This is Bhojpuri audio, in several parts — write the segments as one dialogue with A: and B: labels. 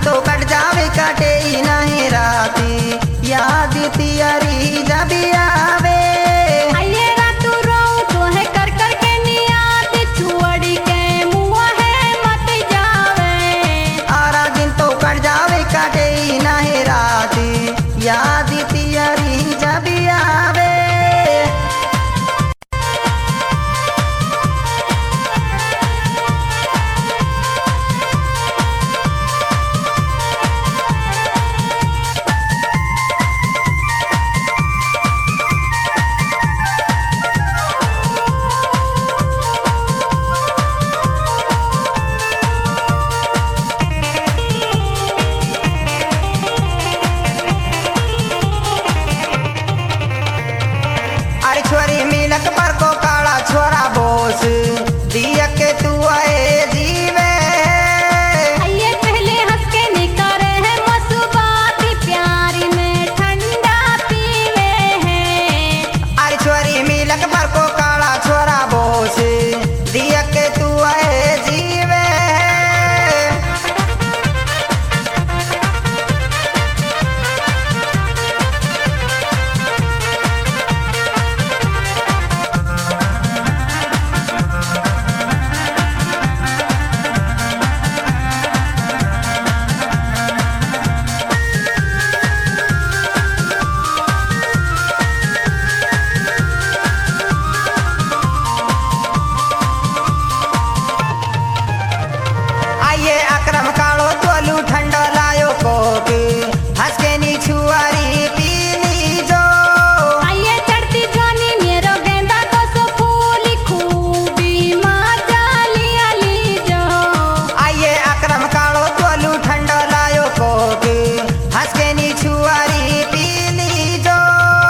A: तो कट जावे कटे ही नहीं राती याद तियारी जब आवे
B: आइए रातू रो तो है कर कर के नियात छुअड़ी के मुआ है मत जावे
A: आरा दिन तो कट जावे कटे ही नहीं राती याद तियारी जब आवे अरे छोरी मिलक पर को काला छोरा बोस दिया के तू आए जीवे
B: आइए पहले हंस के निकारे है मसुबाती प्यारी में ठंडा पीवे है
A: अरे छोरी मिलक पर को काला छोरा बोस दिया के तू आए जीवे आइए अक्रम कालो तोलू ठंडो लायो कोक हंस के नी छुआरी पीली जो
B: आइए चढ़ती जानी मेरो गेंदा को सो फूली खूबी मजा लिया ली जो
A: आइए अक्रम कालो तोलू ठंडो लायो कोक हंस के नी छुआरी पीली जो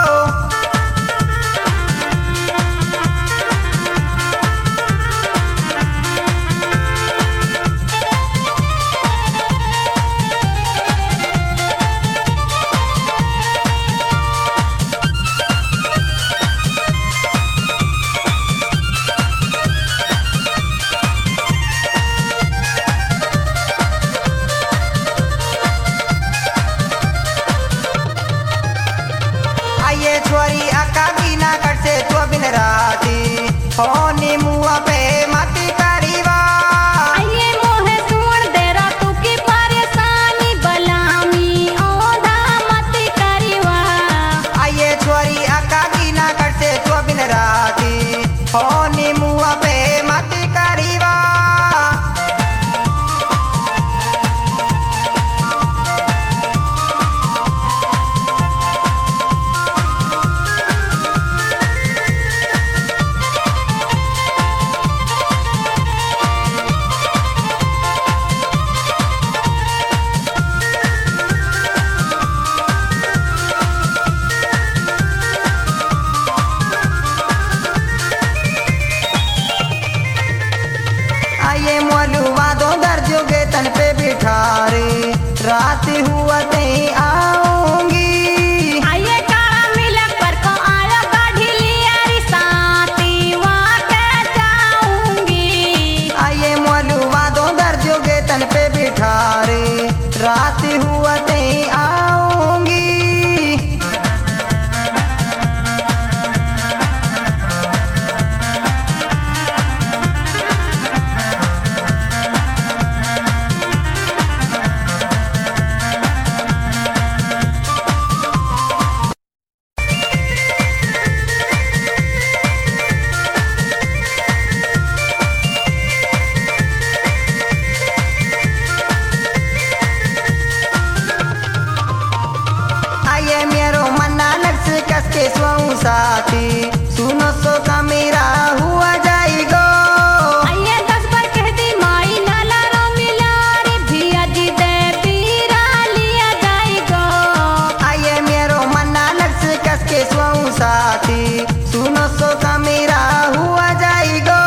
A: आइए छोरी अक्का बिना कट से तो बिन राती होनी मुआ पे मती करीवा
B: आइए मोहे सुन दे रातू की परेशानी बलामी औधा मत करीवा
A: आइए छोरी अक्का बिना कट से तो बिन राती होनी मुआ पे मती करीवा आइए मोलू वादो दर्जो के तन पे बिठारे रात हुआ ते आऊंगी
B: आइए काला मिलक पर को आया गाढ़ी लियारी साथी वहाँ के जाऊंगी
A: आइए मोलू वादो दर्जो के तन पे बिठारे रात हुआ ते आऊंगी आइए मेरो मन्ना लग से कस के स्वाऊ साथी सुनो सो का मेरा हुआ जाएगो
B: आइए 10 बार कह दी माई नाला रो मिलारी भिया जी दे पीरा लिया जाएगो
A: आइए मेरो मन्ना लग से कस के स्वाऊ साथी सुनो सो का मेरा हुआ जाएगो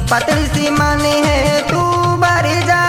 A: पतली सी मानी है तू भर जा।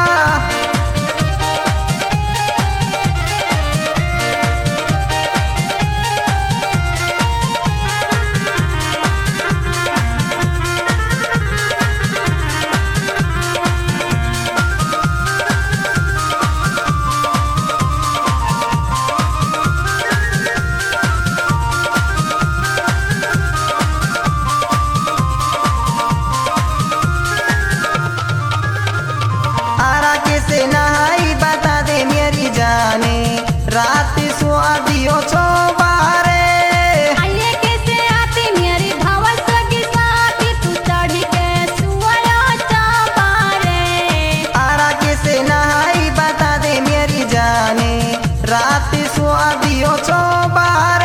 A: आरा कैसे नहाई बता दे मेरी जाने, रात सुआ दियो छो बारे।
B: आइए कैसे आती मेरी भावल सगी साथी, तू चढ़ी के सुआया चाबारे।
A: आरा कैसे नहाई बता दे मेरी जाने, रात सुआ दियो छो बारे।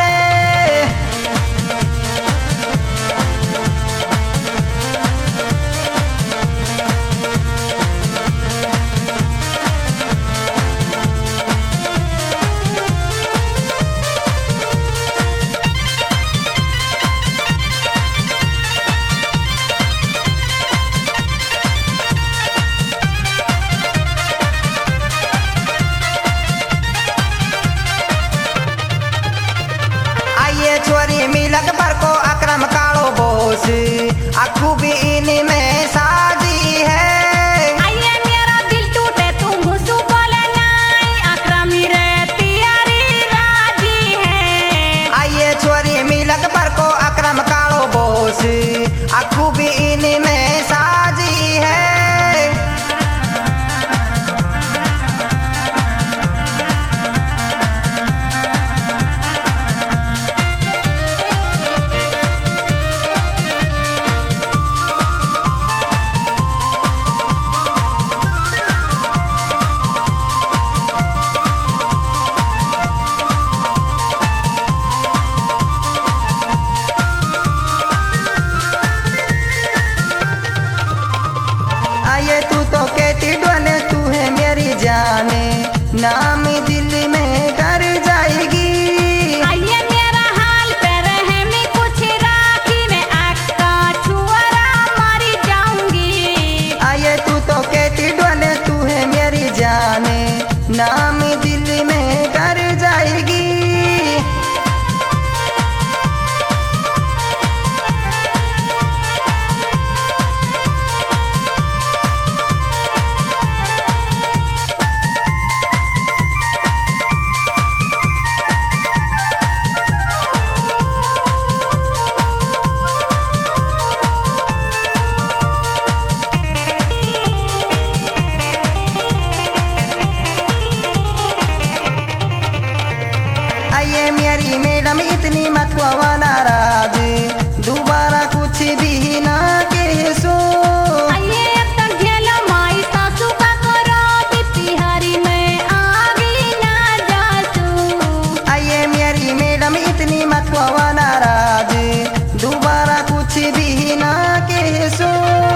A: आइए छोरी मिलक पर को अक्रम कालो बोस, अखू भी इनमें साजी है।
B: आइए मेरा दिल टूटे तू मुझसे बोले नहीं, अकरामी रे तियारी राजी है।
A: आइए छोरी मिलक पर को अक्रम कालो बोस, अखू भी इनमें साजी है। आइए तू तो कहती डोले तू है मेरी जाने, नाम दिल में कर जाएगी।
B: आइए मेरा हाल पे रहमी कुछ राखी, मैं आका छुआरा मारी जाऊंगी।
A: आइए तू तो कहती डोले तू है मेरी जाने, नाम दिल में कर जाएगी। आइए मेरी मैडम इतनी मत हुआ नाराज, दोबारा कुछ भी ना कहसो।
B: आइए अब तक झेलो माई सासू का करो, बिहारी में आगी ना जासू।
A: आइए मेरी मैडम इतनी मत हुआ नाराज, दोबारा कुछ भी ना कहसो।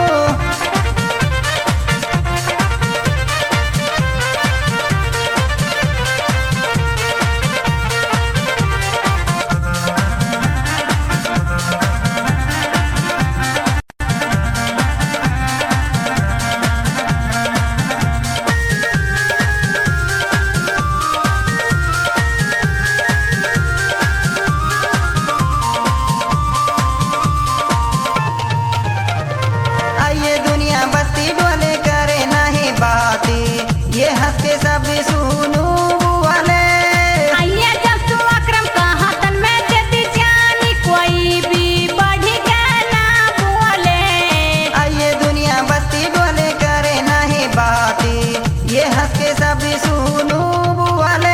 A: आइए दुनिया बस्ती डोले करे नहीं बाती, ये हंस के सब सुनू वाले।
B: आइए जब तू अकरम का हाथन में देती जानी, कोई भी बढ़ी के ना बोले।
A: आइए दुनिया बस्ती डोले करे नहीं बाती, ये हंस के सब सुनू वाले।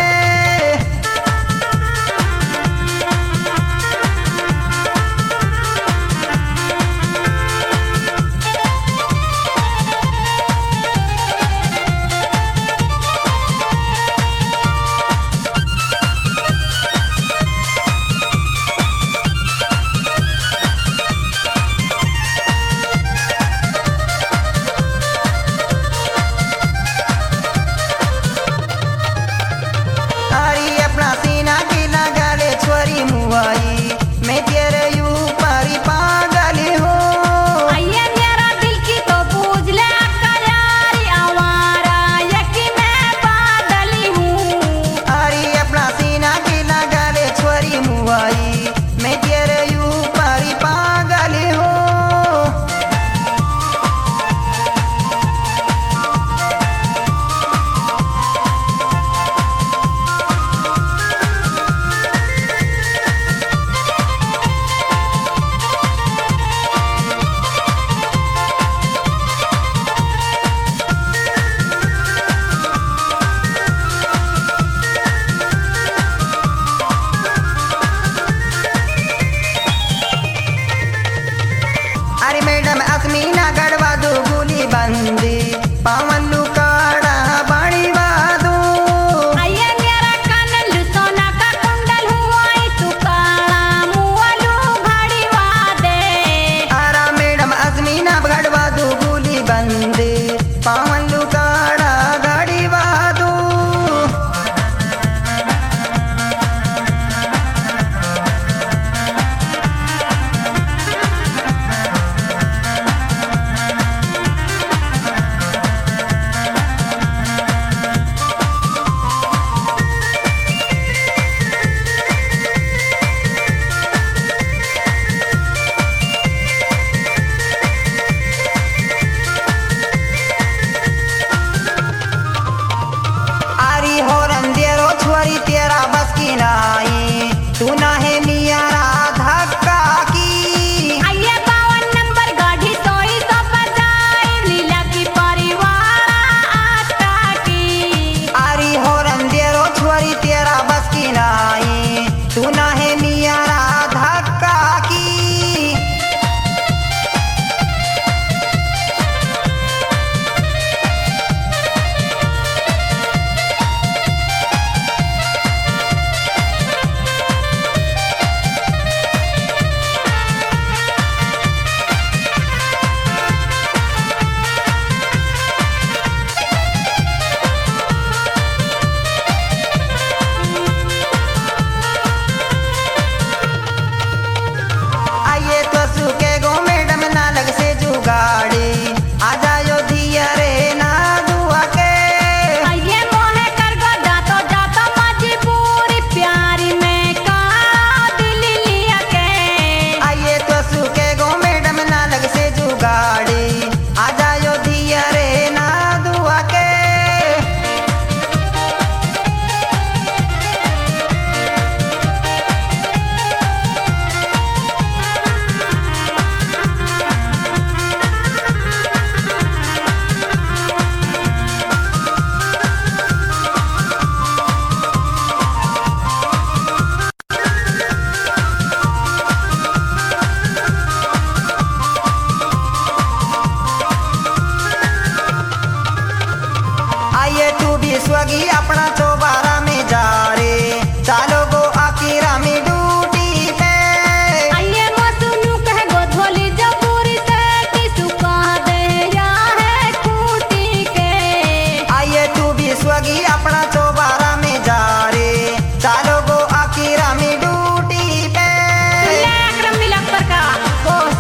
A: स्वगी अपना चौबारा में जा रे चालो गो आकीरा में ड्यूटी पे
B: आइए मसनू कह गो धोली जबूरी से कि सुका दे या है खूटी के।
A: आइए तू भी स्वगी अपना चौबारा में जा रे चालो गो आकीरा में ड्यूटी पे।
B: लेकर मिलक पर का बोस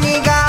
A: निगाह